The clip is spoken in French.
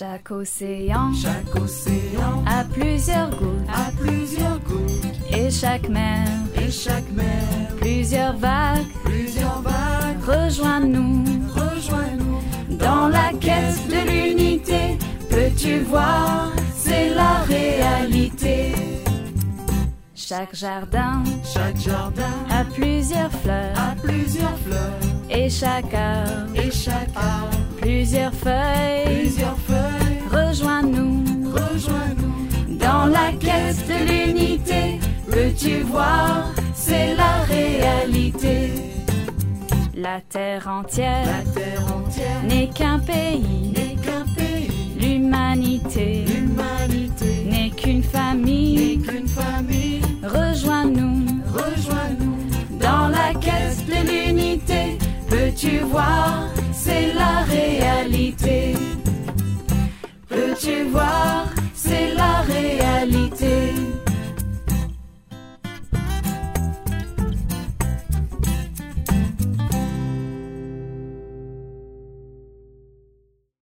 Chaque océan a plusieurs gouttes, et chaque mer plusieurs vagues. Rejoins-nous dans la quête de l'unité. Peux-tu voir, c'est la réalité. Chaque jardin a plusieurs fleurs, et chaque arbre plusieurs feuilles. Rejoins-nous dans la quête de l'unité. Peux-tu voir, c'est la réalité. La terre entière n'est qu'un pays. L'humanité n'est qu'une famille.